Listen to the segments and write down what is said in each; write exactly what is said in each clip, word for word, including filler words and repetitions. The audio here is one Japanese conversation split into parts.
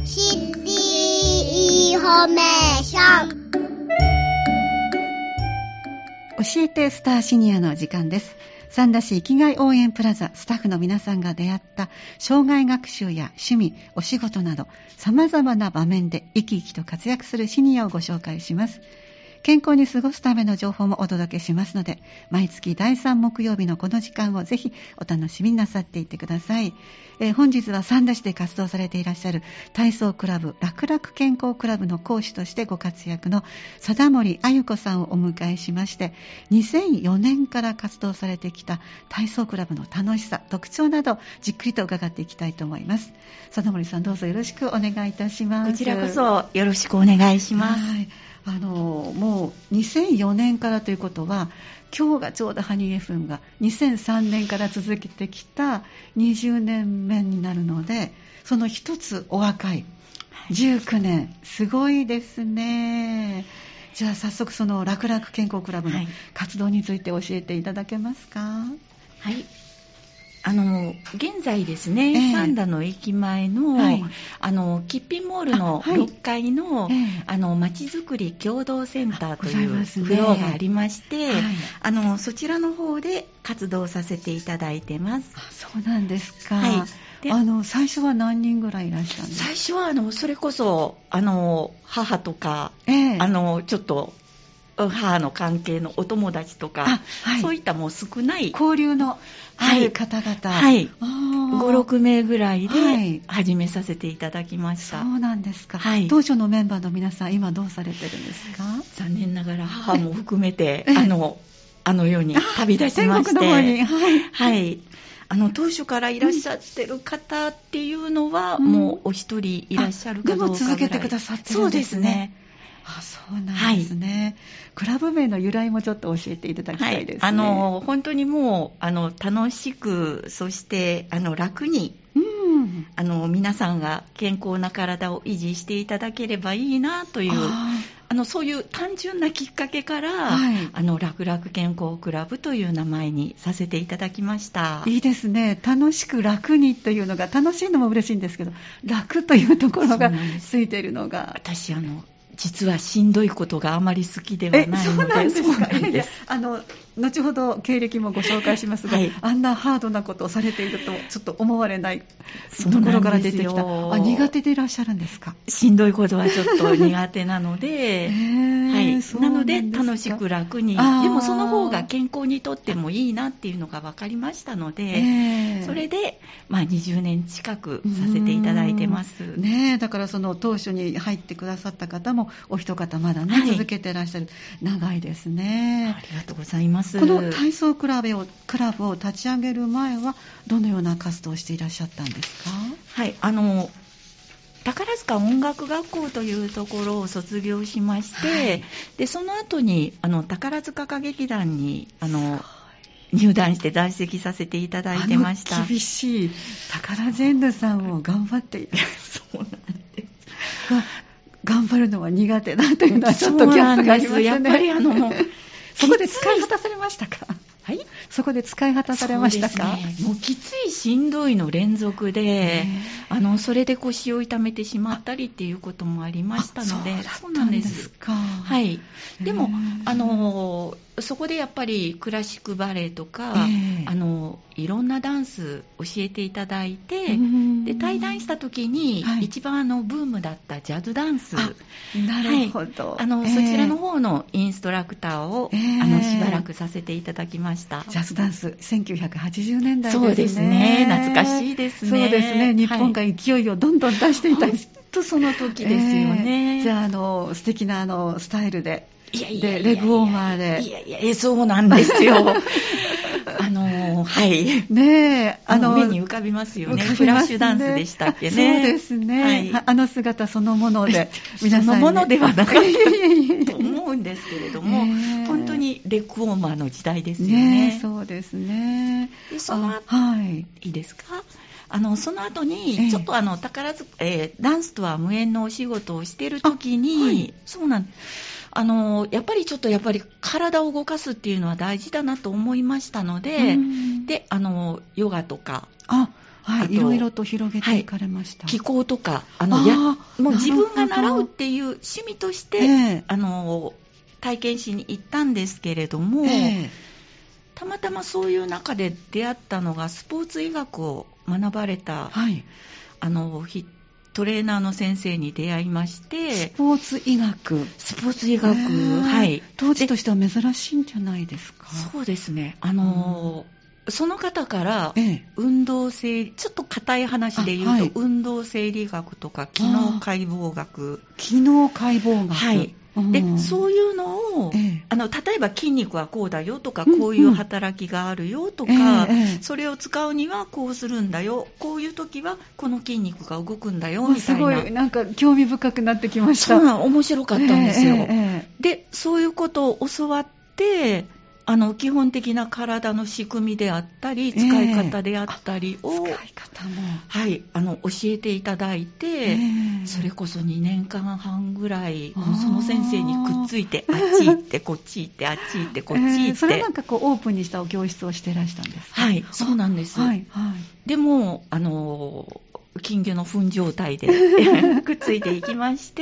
シティインフォメーション。 教えてスターシニアの時間です。三田市生きがい応援プラザスタッフの皆さんが出会った障害学習や趣味、お仕事など様々な場面で生き生きと活躍するシニアをご紹介します。健康に過ごすための情報もお届けしますので、毎月だいさん木曜日のこの時間をぜひお楽しみになさっていってください。えー、本日は三田市で活動されていらっしゃる体操クラブ楽々健康クラブの講師としてご活躍の貞森あゆ子さんをお迎えしまして、にせんよねんから活動されてきた体操クラブの楽しさ、特徴などじっくりと伺っていきたいと思います。貞森さん、どうぞよろしくお願いいたします。 こちらこそよろしくお願いします。 はい、あのもうにせんよねんからということは、今日がちょうどハニー エフエム がにせんさんねんから続けてきたにじゅうねんめになるので、その一つお若いじゅうきゅうねん、すごいですね。じゃあ早速その楽々健康クラブの活動について教えていただけますか？ はい、あの現在ですね、 ええ、 三田の駅前の、はい、あのキッピンモールのろっかいの、はい、あのまちづくり共同センターというフロアがありまして、はい、あのそちらの方で活動させていただいてます。 あ、そうなんですか。 はい、 あの最初は何人ぐらいいらっしゃるんですか？ 最初はあのそれこそあの母とか、 ええ、 あのちょっと母の関係のお友達とか、はい、そういったもう少ない交流のある方々、 はい、ご、ろくめいぐらいで始めさせていただきました。 そうなんですか。 はい、 当初のメンバーの皆さん、今どうされてるんですか？ 残念ながら母も含めて、はい、あのあの世に旅立ちまして、 天国の方に、 はい、はい、あの当初からいらっしゃってる方っていうのは、うん、もうお一人いらっしゃるかどうかぐらい。 でも続けてくださってるんですね。 そうですね。 あ、そうなんですね。はい、クラブ名の由来もちょっと教えていただきたいですね。 はい、あの本当にもうあの楽しく、そしてあの楽に、うん、あの皆さんが健康な体を維持していただければいいなという、ああのそういう単純なきっかけから、はい、あの楽々健康クラブという名前にさせていただきました。 いいですね。楽しく楽にというのが、楽しいのも嬉しいんですけど、楽というところがついているのが、 私あの実はしんどいことがあまり好きではないので。 そうなんですか。あの後ほど経歴もご紹介しますが、はい、あんなハードなことをされているとちょっと思われないところから出てきた。あ、苦手でいらっしゃるんですか？ しんどいことはちょっと苦手なので、はい、なので楽しく楽に、でもその方が健康にとってもいいなっていうのが分かりましたので、それで、まあ、にじゅうねん近くさせていただいてます。 ねえ、だからその当初に入ってくださった方もお一方まだね、はい、続けていらっしゃる。長いですね。 ありがとうございます。 この体操クラブを、クラブを立ち上げる前はどのような活動をしていらっしゃったんですか？ はい、あの宝塚音楽学校というところを卒業しまして、はい、でその後にあの宝塚歌劇団にあの入団して在籍させていただいてました。 あの厳しい宝ジェンヌさんを頑張っている。 そうなんです。 頑張るのは苦手だというのはちょっとギャップがありますね。 やっぱりあのそこで使い果たされましたか？ はい、 そこで使い果たされましたか？ そうですね、もうきついしんどいの連続で、あのそれで腰を痛めてしまったりっていうこともありましたので。 そうなんですか。 はい、でもあのそこでやっぱりクラシックバレエとか、えー、あのいろんなダンス教えていただいて、で退団した時に、はい、一番あのブームだったジャズダンス、 なるほど、 はい、あの、えー、そちらの方のインストラクターを、えー、あのしばらくさせていただきました。 ジャズダンスせんきゅうひゃくはちじゅうねんだいですね。 そうですね、懐かしいですね。 そうですね、日本が勢いをどんどん出していた、はい、 とその時ですよね。 えー、じゃあ、あの素敵なあのスタイルで、 いやいやいやいやでレグウォーマーで、 いやいやいや、そうなんですよ。あのはいねえ、 あの目に浮かびますよね。フラッシュダンスでしたっけね。 そうですね、はい、あの姿そのもので皆さん、ね、 そのものではなかったと思うんですけれども、ね、本当にレグウォーマーの時代ですよね。 ね、そうですね。 でその後、 はい、 いいですか。あのその後にちょっとあの宝塚、えー、ダンスとは無縁のお仕事をしている時に、はい、そうなんあのやっぱりちょっとやっぱり体を動かすっていうのは大事だなと思いましたので、であのヨガとか、 あはい、いろいろと広げていかれました。 気候とか、あの、や、もう自分が習うっていう趣味として、えー、あの、体験しに行ったんですけれども、えー、たまたまそういう中で出会ったのが、スポーツ医学を学ばれた、はい、あの、トレーナーの先生に出会いまして、 スポーツ医学。 スポーツ医学、はい。 当時としては珍しいんじゃないですか。 そうですね。あの、その方から、運動生理、ちょっと硬い話で言うと、はい、運動生理学とか、機能解剖学。 機能解剖学。 はい。で、そういうのを、ええ、あの、例えば筋肉はこうだよとか、こういう働きがあるよとか、うんうんええ、それを使うにはこうするんだよ、こういう時はこの筋肉が動くんだよ、みたいな。すごい、なんか興味深くなってきました。 そうなの、面白かったんですよ。ええ、で、そういうことを教わって、あの基本的な体の仕組みであったり、使い方であったりを、 えー、使い方も、 はい、あの教えていただいて、えー、それこそにねんかんはんぐらい、もうその先生にくっついて、あっち行ってこっち行ってあっち行ってこっち行って、えー、 それはなんかこうオープンにしたお教室をしてらしたんですか？ はい、そうなんです。はいはい、でもあの金魚の糞状態でくっついていきまして、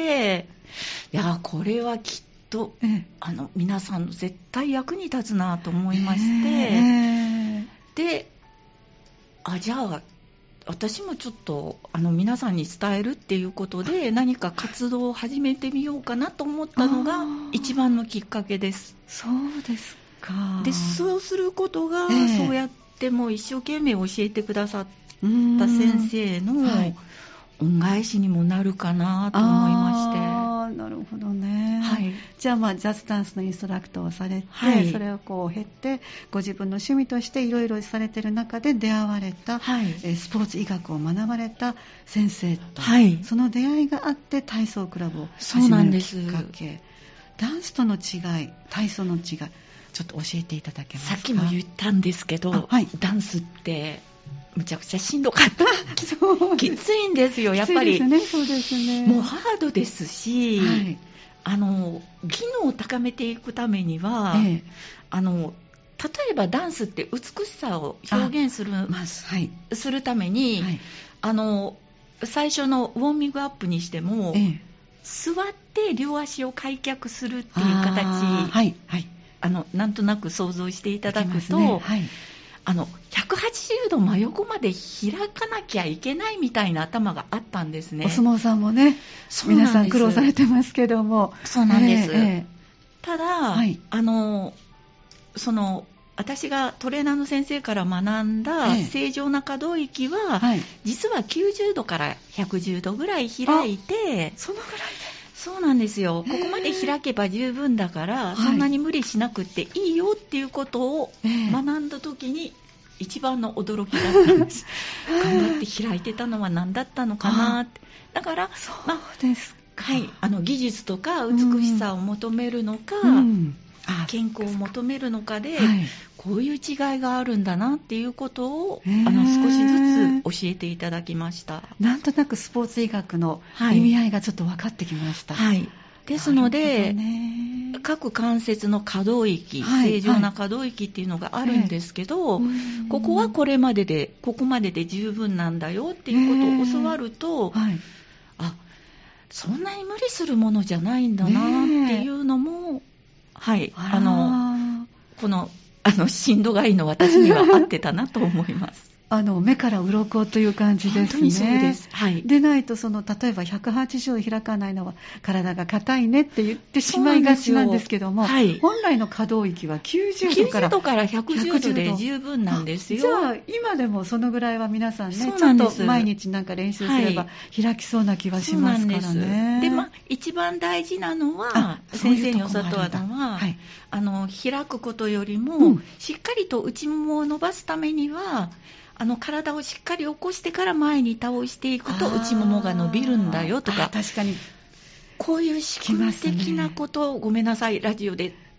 いやこれはきっととええ、あの皆さんの絶対役に立つなと思いまして、えー、であじゃあ私もちょっとあの皆さんに伝えるっていうことで何か活動を始めてみようかなと思ったのが一番のきっかけです。 そうですか。 でそうすることが、えー、そうやってもう一生懸命教えてくださった先生の恩返しにもなるかなと思いまして。 なるほどね、はい、じゃあ、まあ、ジャズダンスのインストラクターをされて、はい、それをこう経ってご自分の趣味としていろいろされている中で出会われた、はい、えスポーツ医学を学ばれた先生と、はい、その出会いがあって体操クラブを始めるきっかけ。ダンスとの違い、体操の違い、ちょっと教えていただけますか？ さっきも言ったんですけど、はい、ダンスってむちゃくちゃしんどかった。きついんですよ、やっぱり。 きついですね、そうですね。 もうハードですし、はい、あの技能を高めていくためには、ええ、あの例えばダンスって美しさを表現する、まず、はい、するために、はい、あの最初のウォーミングアップにしても、ええ、座って両足を開脚するっていう形、はいはい、あのなんとなく想像していただくと、ね、はい、あのひゃくはちじゅうど真横まで開かなきゃいけないみたいな頭があったんですね。 お相撲さんもね、皆さん苦労されてますけども。 そうなんです、えーえー、ただ、はい、あのその私がトレーナーの先生から学んだ正常な可動域は、えーはい、実はきゅうじゅうどからひゃくじゅうどぐらい開いて、 そのぐらいで。 そうなんですよ。ここまで開けば十分だから、そんなに無理しなくていいよっていうことを学んだ時に一番の驚きだったんです。頑張って開いてたのは何だったのかなって。だから、 そうですか、 まあ、はい、あの技術とか美しさを求めるのか、うん、健康を求めるのかで、はい、こういう違いがあるんだなっていうことをあの少しずつ教えていただきました。 なんとなくスポーツ医学の意味合いがちょっと分かってきました。はい、 ですので、各関節の可動域、はい、正常な可動域っていうのがあるんですけど、はい、ここはこれまででここまでで十分なんだよっていうことを教わると、はい、あ、そんなに無理するものじゃないんだなっていうのも、はい、あのこのあのしんどがりの私には合ってたなと思います。 あの目から鱗という感じですね。 本当にそうです、はい、 でないと、その例えばひゃくはちじゅうど開かないのは体が硬いねって言ってしまいがちなんですけども、はい、本来の可動域はきゅうじゅうどからきゅうじゅうどからひゃくじゅうどで十分なんですよ。 じゃあ今でもそのぐらいは皆さんね、ちょっと毎日なんか練習すれば開きそうな気はしますからね。そうなんです。 で、まあ、一番大事なのは先生に教わったのは、はい、あの開くことよりも、うん、しっかりと内ももを伸ばすためにはあの体をしっかり起こしてから前に倒していくと内ももが伸びるんだよとか、 確かにこういう仕組み的なことを、ね、ごめんなさいラジオで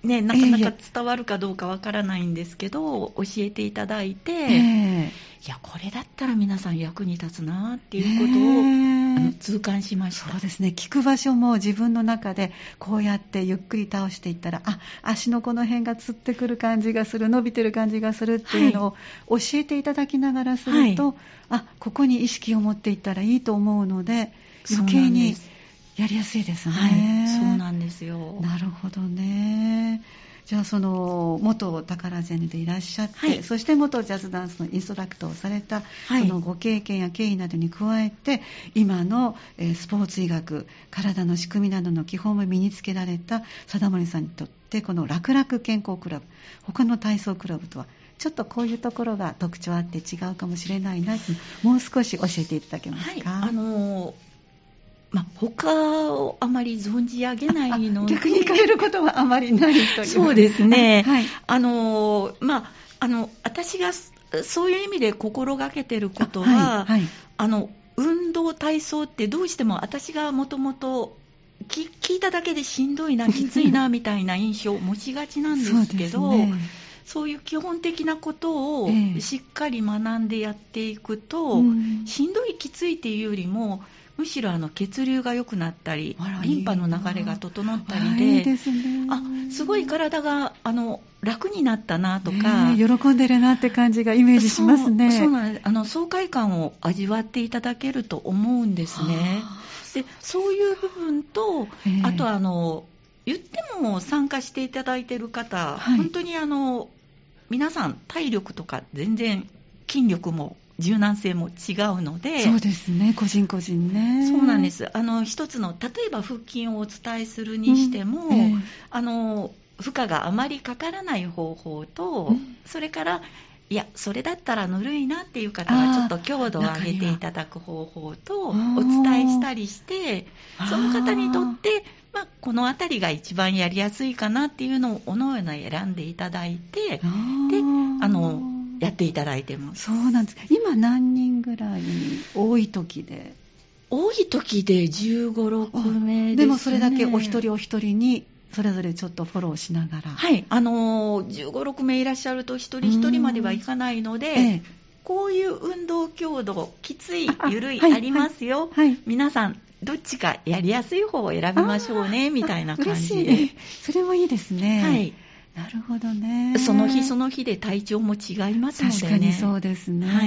ね、なかなか伝わるかどうかわからないんですけど、教えていただいて、 えー、 いや、これだったら皆さん役に立つなっていうことを、えー、あの痛感しました。 そうですね、聞く場所も自分の中でこうやってゆっくり倒していったら、あ、足のこの辺がつってくる感じがする、伸びてる感じがするっていうのを教えていただきながらすると、はい、あ、ここに意識を持っていったらいいと思うので、余計にやりやすいですね。 はい、そうなんですよ。 なるほどね。じゃあ、その元タカラジェネでいらっしゃって、はい、そして元ジャズダンスのインストラクターをされた、はい、そのご経験や経緯などに加えて、今の、えー、スポーツ医学、体の仕組みなどの基本を身につけられた貞森さんにとって、この楽々健康クラブ、他の体操クラブとはちょっとこういうところが特徴あって違うかもしれないな、もう少し教えていただけますか？ はい、あのーまあ、他をあまり存じ上げないので、 逆に変えることはあまりないという。 そうですね、はい、あのまあ、あの私がそういう意味で心がけていることは、あ、はいはい、あの運動体操ってどうしても私がもともと聞いただけでしんどいな、きついなみたいな印象を持ちがちなんですけど、そうですね、そういう基本的なことをしっかり学んでやっていくと、えー、しんどいきついっていうよりもむしろあの血流が良くなったり、リンパの流れが整ったりで、いいですね、あ、すごい体があの楽になったなとか、 ね、喜んでるなって感じがイメージしますね。 そう、そうなんです。あの爽快感を味わっていただけると思うんですね。で、そういう部分と、あとあの言っても参加していただいている方、はい、本当にあの皆さん体力とか全然筋力も柔軟性も違うので。 そうですね、個人個人ね。 そうなんです。あの一つの例えば腹筋をお伝えするにしても、うん、えー、あの負荷があまりかからない方法と、うん、それからいやそれだったらぬるいなっていう方はちょっと強度を上げていただく方法とお伝えしたりして、その方にとって、まあ、このあたりが一番やりやすいかなっていうのをおのおの選んでいただいて、で、あのやっていただいてます。 そうなんです。今何人ぐらい、多い時で多い時でじゅうご、ろくめですね。 でもそれだけお一人お一人にそれぞれちょっとフォローしながら、 はい、あのじゅうご、ろくめいらっしゃると一人一人まではいかないので、ええ、こういう運動強度きついゆるい あ,、はい、ありますよ、はいはい、皆さんどっちかやりやすい方を選びましょうねみたいな感じで。 それもいいですね。はい、なるほどね。 その日その日で体調も違いますのでね。 確かにそうですね。はい、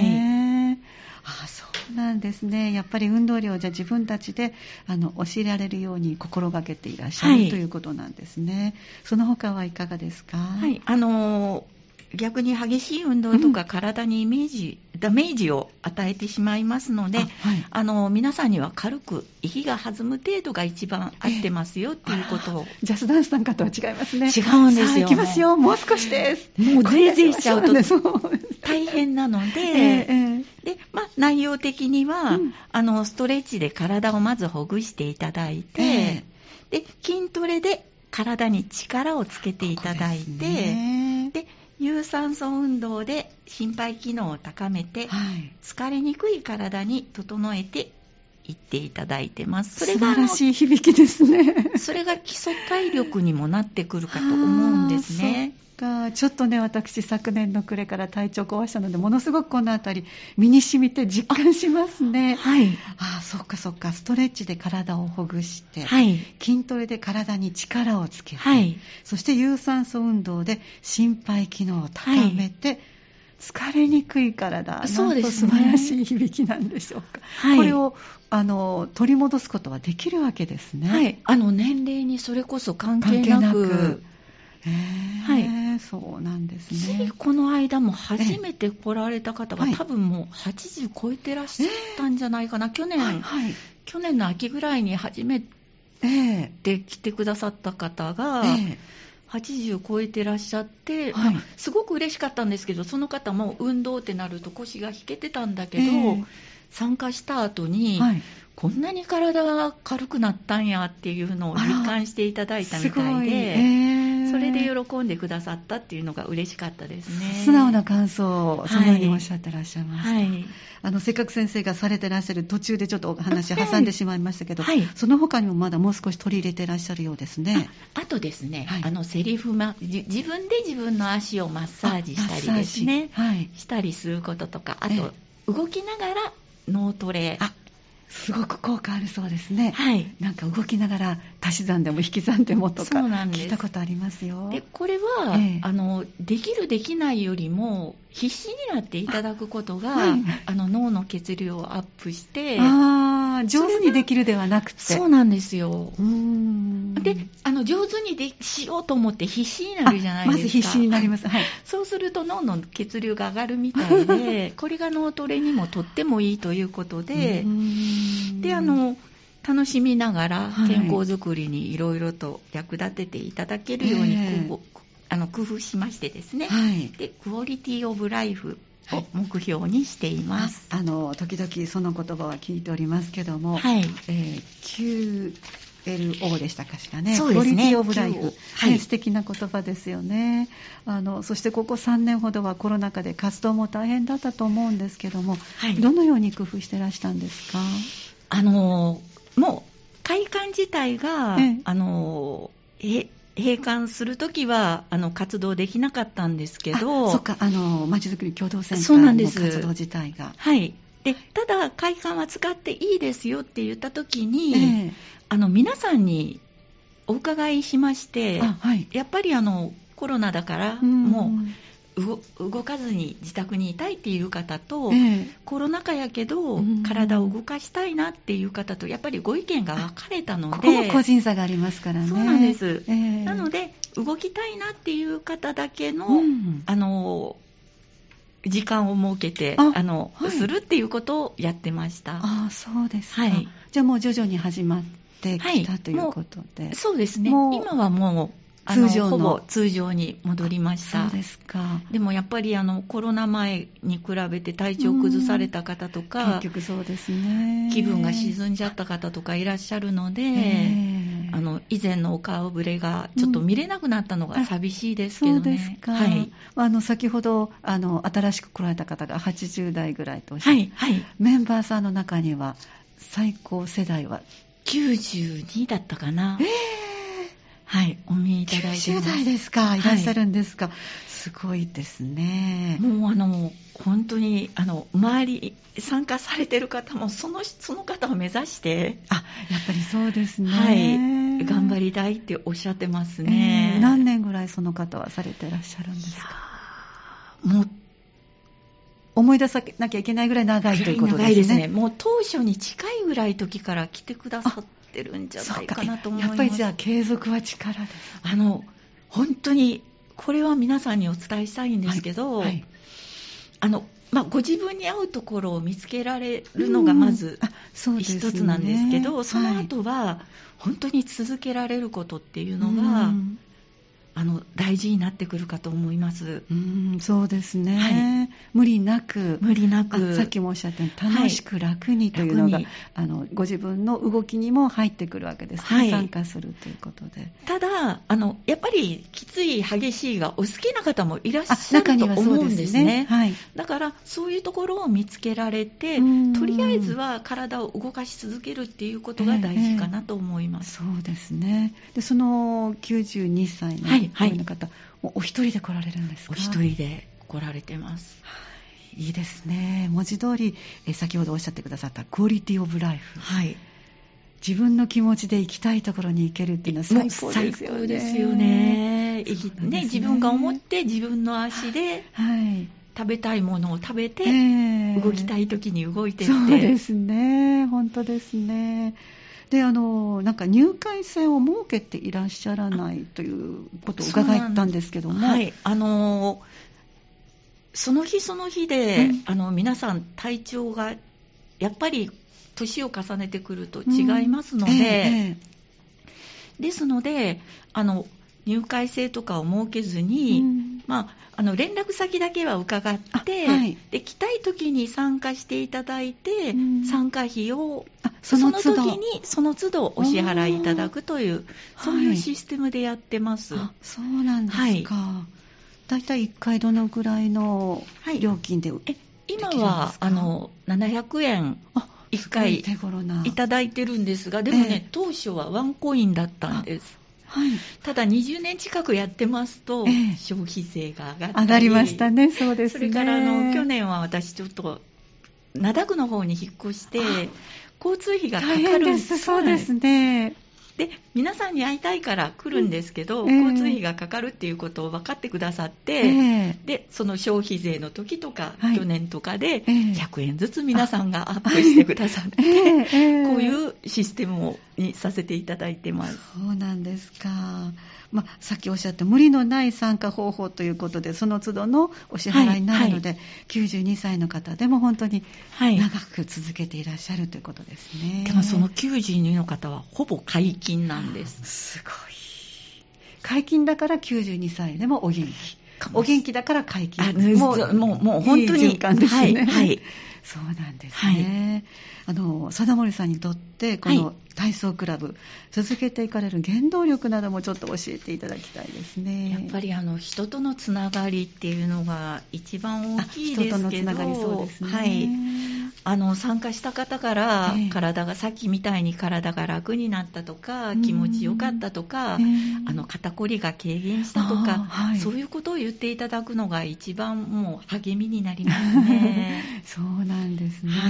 あ、そうなんですね。やっぱり運動量をじゃあ自分たちであの教えられるように心がけていらっしゃる、はい、ということなんですね。その他はいかがですか？ はい、あのー逆に激しい運動とか体にイメージ、うん、ダメージを与えてしまいますので、あ、はい、あの皆さんには軽く息が弾む程度が一番合ってますよっていうことを。 ジャズダンスなんかとは違いますね。 違うんですよ。 いきますよ、もう少しです。 もうぜいぜいしちゃうと大変なので、えー、で、まあ、内容的には、うん、あのストレッチで体をまずほぐしていただいて、えー、で筋トレで体に力をつけていただいて、で有酸素運動で心肺機能を高めて、はい、疲れにくい体に整えていっていただいてます。 それが素晴らしい響きですね。 それが基礎体力にもなってくるかと思うんですね。 かちょっとね、私昨年の暮れから体調壊したので、ものすごくこのあたり身に染みて実感しますね。 はい、 ああ、そっかそっか。ストレッチで体をほぐして、 はい、 筋トレで体に力をつけて、 はい、 そして有酸素運動で心肺機能を高めて、はい、疲れにくい体、 そうですね、 なんと素晴らしい響きなんでしょうか。はい、これをあの取り戻すことはできるわけですね。 はい、あの年齢にそれこそ関係なく、関係なく、 えーはい、そうなんですね。 この間も初めて来られた方が、えー、多分もうはちじゅう超えてらっしゃったんじゃないかな、えー、去年、はいはい、去年の秋ぐらいに初めて来てくださった方が、えー、はちじゅう超えてらっしゃって、はい、すごく嬉しかったんですけど、その方も運動ってなると腰が引けてたんだけど、えー、参加した後に、はい、こんなに体が軽くなったんやっていうのを実感していただいたみたいで、 それで喜んでくださったっていうのが嬉しかったですね。 素直な感想をそのようにおっしゃってらっしゃいました、 はい、 あのせっかく先生がされてらっしゃる途中でちょっとお話挟んでしまいましたけど、 はい、 その他にもまだもう少し取り入れてらっしゃるようですね。 あ, あとですね、はい、あのセリフ、ま、自分で自分の足をマッサージしたりですね、はい、したりすることとか、あと、ええ、動きながら脳トレ、 あ、すごく効果あるそうですね。 はい、 なんか動きながら足し算でも引き算でもとか聞いたことありますよ。 でこれは、ええ、あのできるできないよりも必死になっていただくことが、はい、あの脳の血流をアップして、 あ上手にできるではなくて、 そうなんですよ。うーんであの上手にでしようと思って必死になるじゃないですか。 まず必死になります、はい、 そうすると脳の血流が上がるみたいでこれが脳トレにもとってもいいということで、うーんであの楽しみながら健康づくりにいろいろと役立てていただけるように、はい、あの工夫しましてですね、はい、でクオリティオブライフを目標にしています、 はい、あの時々その言葉は聞いておりますけども、 はい、 えー、キューエルオー でしたかしらね。 そうですね、 クオリティオブライフ、はいね、素敵な言葉ですよね。あのそしてここさんねんほどはコロナ禍で活動も大変だったと思うんですけども、はい、どのように工夫してらしたんですか？ あのもう会館自体が、ええ、あのえ閉館するときはあの活動できなかったんですけど、 あ、そっか、あのまちづくり共同センターの活動自体が、 はい、でただ会館は使っていいですよって言ったときに、ええ、あの皆さんにお伺いしまして、はい、やっぱりあのコロナだからもう動, 動かずに自宅にいたいっていう方と、えー、コロナ禍やけど体を動かしたいなっていう方とやっぱりご意見が分かれたので、 ここも個人差がありますからね。 そうなんです、えー、なので動きたいなっていう方だけの、うん、あの時間を設けてあの、はい、するっていうことをやってました。 あ、そうですか、 はい、 じゃあもう徐々に始まってきた、はい、ということで。 そうですね、今はもうあの通常のほぼ通常に戻りました。 そうですか。 でもやっぱりあのコロナ前に比べて体調を崩された方とか、 結局そうですね、 気分が沈んじゃった方とかいらっしゃるので、えー、あの以前のお顔ぶれがちょっと見れなくなったのが寂しいですけどね、 うん、そうですか、はい、あの先ほどあの新しく来られた方がはちじゅう代ぐらいとおっしゃって、はいはい、メンバーさんの中には最高世代はきゅうじゅうにだったかな。えーはい、お見えいただいてます。 きゅうじゅう代ですか、いらっしゃるんですか、はい、すごいですね。 もうあの本当にあの周り参加されてる方もそのその方を目指して、 あ、やっぱりそうですね、 はい、頑張りたいっておっしゃってますね、 えー、何年ぐらいその方はされてらっしゃるんですか？ もう思い出さなきゃいけないぐらい長いということですね。長いですね。 もう当初に近いぐらい時から来てくださってるんじゃないかなと思います。 やっぱりじゃあ継続は力です。 あの本当にこれは皆さんにお伝えしたいんですけど、はいはい、あのまあ、ご自分に合うところを見つけられるのがまず一つなんですけど、その後は本当に続けられることっていうのが、あの大事になってくるかと思います。 うーん、そうですね、はい、無理なく無理なくさっきもおっしゃったように楽しく楽にというのが、はい、あのご自分の動きにも入ってくるわけですね、はい、参加するということで。 ただあのやっぱりきつい激しいがお好きな方もいらっしゃると思うんですね。 ね、はい、 だからそういうところを見つけられて、とりあえずは体を動かし続けるっていうことが大事かなと思います、 えーえー、そうですね。でそのきゅうじゅうにさいの、はいはい、の方、お一人で来られるんですか？ お一人で来られてます、 はい、いいですね。文字通りえ先ほどおっしゃってくださったクオリティオブライフ、 はい、 自分の気持ちで行きたいところに行けるっていうのは最高ですよね。 最高ですよね。ね、自分が思って自分の足で、はい、食べたいものを食べて、えー、動きたい時に動いてって。 そうですね、本当ですね。で、あのなんか入会制を設けていらっしゃらないということを伺ったんですけども、 はい、あのその日その日で、うん、あの皆さん体調がやっぱり年を重ねてくると違いますので、うんえー、ですのであの入会制とかを設けずに、うん、まあ、あの連絡先だけは伺って、はい、で来たい時に参加していただいて、うん、参加費をその都度その時にその都度お支払いいただくというそういうシステムでやってます。 あ、そうなんですか。はい、だいたいいっかいどのぐらいの料金で、はい、 え今はあのななひゃくえんいっかいいただいてるんですが、でもね、えー、当初はワンコインだったんです。はい、ただにじゅうねん近くやってますと、えー、消費税が上がったり上がりましたね。そうですね。 それからあの去年は私ちょっと灘区の方に引っ越して交通費がかかるんです。 そうですね。 で皆さんに会いたいから来るんですけど、うん、えー、交通費がかかるっていうことを分かってくださって、えー、でその消費税の時とか、はい、去年とかでひゃくえんずつ皆さんがアップしてくださって、えー、こういうシステムにさせていただいてます。 そうなんですか。まあ、さっきおっしゃった無理のない参加方法ということでその都度のお支払いになるので、はいはい、きゅうじゅうにさいの方でも本当に長く続けていらっしゃるということですね。 でもそのきゅうじゅうにの方はほぼ解禁なんです。 すごい。解禁だからきゅうじゅうにさいでもお元気、お元気だから解禁。 もうもうもう本当にいい循環ですね。はい、はい、 そうなんですね。はい、あの貞森さんにとってこの体操クラブ、はい、続けていかれる原動力などもちょっと教えていただきたいですね。 やっぱりあの人とのつながりっていうのが一番大きいですけど、人とのつながり、そうですね。はい、あの参加した方から、えー、体がさっきみたいに体が楽になったとか、気持ちよかったとか、えー、あの肩こりが軽減したとか、はい、そういうことを言っていただくのが一番もう励みになりますね。 そうなんですね。はい、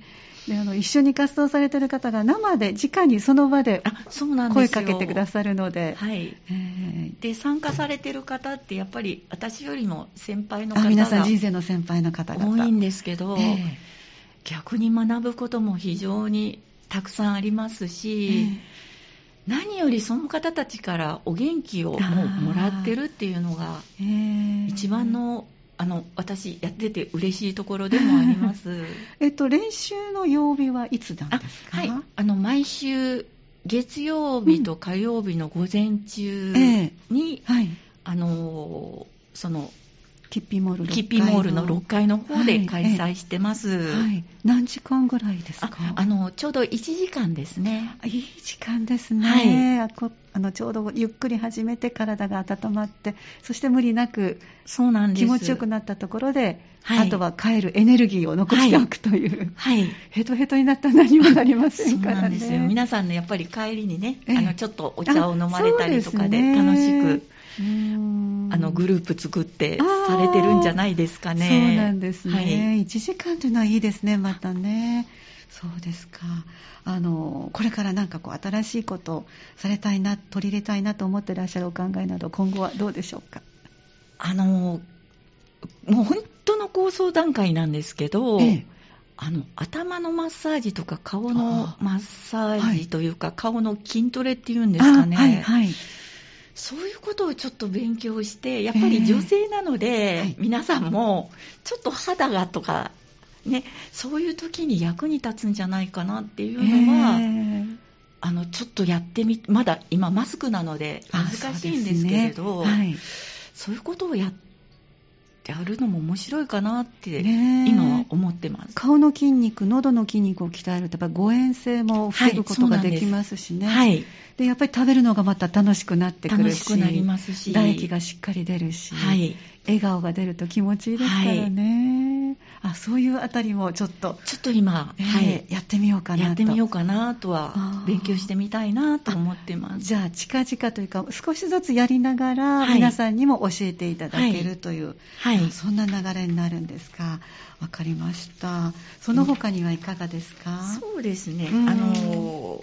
であの一緒に活動されている方が生で直にその場で声かけてくださるので、 はい、えー、で参加されている方ってやっぱり私よりも先輩の方が皆さん人生の先輩の方々 多いんですけど、えー、逆に学ぶことも非常にたくさんありますし、えー、何よりその方たちからお元気をもうもらってるっていうのが一番のあの私やってて嬉しいところでもあります。 えっと練習の曜日はいつなんですか？ あ、はい、あの毎週月曜日と火曜日の午前中に、うん、えーはい、あのそのキッピーモールキッピーモールのろっかいの方で開催してます。はいはい、何時間ぐらいですか？ あ、あのちょうどいちじかんですね。 いい時間ですね。はい、あこあのちょうどゆっくり始めて体が温まって、そして無理なくそうなんです気持ちよくなったところで、はい、あとは帰るエネルギーを残しておくという、はいはい、ヘトヘトになったら何もなりませんからね。 そうなんですよ。皆さんねやっぱり帰りにね、あのちょっとお茶を飲まれたりとかで楽しく、うーんあのグループ作ってされてるんじゃないですかね。 そうなんですね。はい、いちじかんというのはいいですね。またね。そうですか。あのこれからなんかこう新しいことをされたいな、取り入れたいなと思っていらっしゃるお考えなど今後はどうでしょうか？ あのもう本当の構想段階なんですけど、ええ、あの頭のマッサージとか顔のマッサージというか、はい、顔の筋トレっていうんですかね、はいはい、そういうことをちょっと勉強して、やっぱり女性なので、えーはい、皆さんもちょっと肌がとかね、そういう時に役に立つんじゃないかなっていうのは、えー、あのちょっとやってみ、まだ今マスクなので難しいんですけれど、そうですね、はい、そういうことをやってやるのも面白いかなって今は思ってます。 顔の筋肉、喉の筋肉を鍛えるとやっぱ誤嚥性も防ぐことができますしね、はい、でやっぱり食べるのがまた楽しくなってくるし、 楽しくなりますし、 唾液がしっかり出るし、はい、笑顔が出ると気持ちいいですからね、はい、あそういうあたりもちょっとちょっと今、 えーはい、やってみようかなとやってみようかなとは勉強してみたいなと思ってます。 じゃあ近々というか少しずつやりながら、はい、皆さんにも教えていただけるという、はいはい、そんな流れになるんですか。わかりました。その他にはいかがですか？ うん、そうですね、あの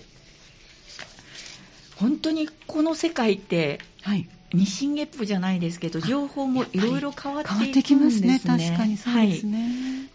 本当にこの世界って、はい、日進月歩じゃないですけど情報もいろいろ変わっていくんですね。 変わってきますね。確かにそうですね、はい、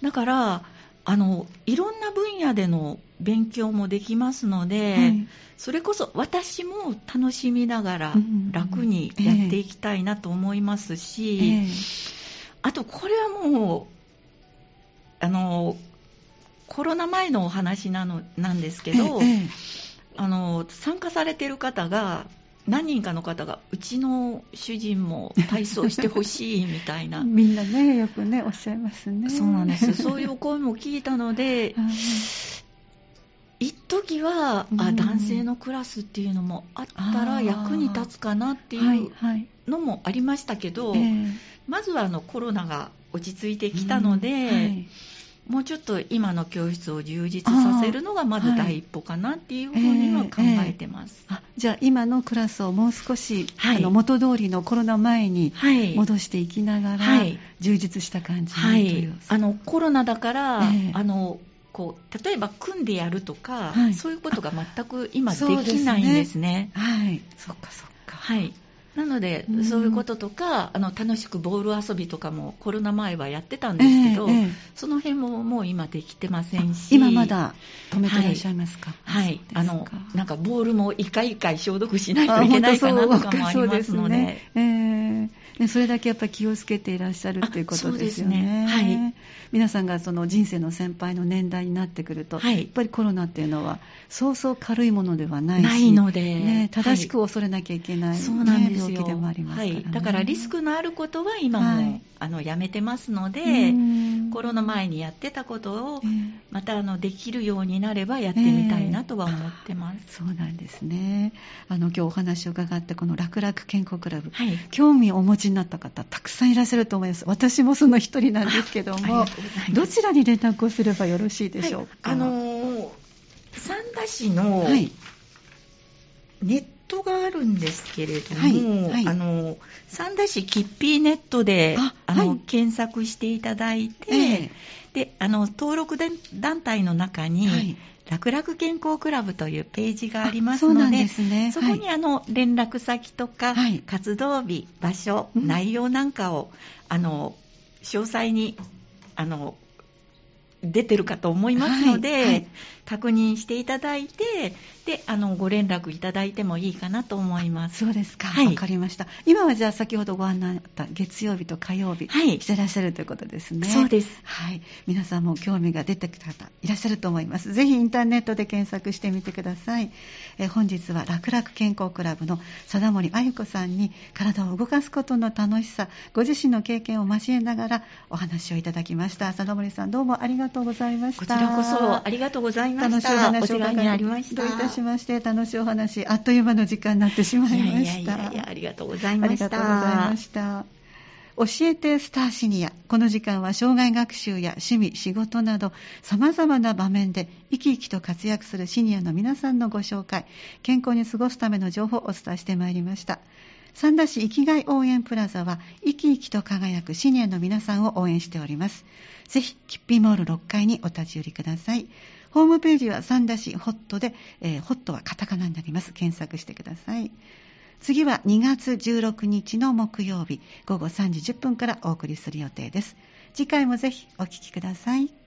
だからあのいろんな分野での勉強もできますので、はい、それこそ私も楽しみながら楽にやっていきたいなと思いますし、えーえー、あとこれはもうあのコロナ前のお話なのなんですけど、えーえー、あの参加されている方が何人かの方がうちの主人も体操してほしいみたいなみんなねよくねおっしゃいますね。 そうなんです。そういう声も聞いたので一時時は、 うん、 あ男性のクラスっていうのもあったら役に立つかなっていうのもありましたけど、 はいはい、えー、 まずはあのコロナが落ち着いてきたので、うん、はい、もうちょっと今の教室を充実させるのがまず第一歩かなっていうふうには考えてます、 はい、えーえー、あじゃあ今のクラスをもう少し、 はい、 あの元通りのコロナ前に戻していきながら、はい、充実した感じに、 はい、 という、 あのコロナだから、 えー、 あのこう例えば組んでやるとか、 はい、 そういうことが全く今できないんですね。 はい、そっかそっか。 はい。なので、うん、そういうこととか、あの楽しくボール遊びとかもコロナ前はやってたんですけど、えーえー、その辺ももう今できてませんし、 今まだ止めていらっしゃいますか？ はい、はい、あのなんかボールも一回一回消毒しないといけないかなとかもありますので、 ね、えーね、それだけやっぱり気をつけていらっしゃるということですよね。 そうですね、はい、 皆さんがその人生の先輩の年代になってくると、はい、やっぱりコロナっていうのはそうそう軽いものではないし、 ないので、 ね、正しく恐れなきゃいけない、はい、そうなんですよ、病気でもありますからね。はい、 だからリスクのあることは今も、はい、あのやめてますので、コロナ前にやってたことをまたあのできるようになればやってみたいなとは思ってます、えー、 そうなんですね。あの今日お話を伺ってこの楽々健康クラブ、 はい、 興味をお持ちになった方たくさんいらっしゃると思います。私もその一人なんですけども、どちらに連絡をすればよろしいでしょうか？ はい、あのー、三田市のネットがあるんですけれども、はいはい、あの三田市キッピーネットでああの、はい、検索していただいて、えー、であの登録団体の中に、はい、楽々健康クラブというページがありますの で, そうなんですね、 そこにあの連絡先とか、はい、活動日、場所、うん、内容なんかをあの詳細にあの出てるかと思いますので、はいはい、確認していただいて、であのご連絡いただいてもいいかなと思います。 そうですか、はい、わかりました。今はじゃあ先ほどご案内あった月曜日と火曜日、はい、してらっしゃるということですね。 そうです、 はい、皆さんも興味が出てきた方いらっしゃると思います。ぜひインターネットで検索してみてください。え本日は楽々健康クラブの貞森あゆ子さんに体を動かすことの楽しさ、ご自身の経験を交えながらお話をいただきました。貞森さん、どうもありがとうございました。 こちらこそありがとうございました。 楽しいお話を伺いになりました。どういたしまして、楽しいお話、あっという間の時間になってしまいました。いやいやいやいや、 ありがとうございました。 ありがとうございました。教えてスターシニア。この時間は障害学習や趣味、仕事など様々な場面で生き生きと活躍するシニアの皆さんのご紹介、健康に過ごすための情報をお伝えしてまいりました。三田市生きがい応援プラザは生き生きと輝くシニアの皆さんを応援しております。ぜひキッピーモールろっかいにお立ち寄りください。ホームページは三田市ホットで、えー、ホットはカタカナになります。検索してください。次はにがつじゅうろくにちの木曜日午後さんじじゅっぷんからお送りする予定です。次回もぜひお聞きください。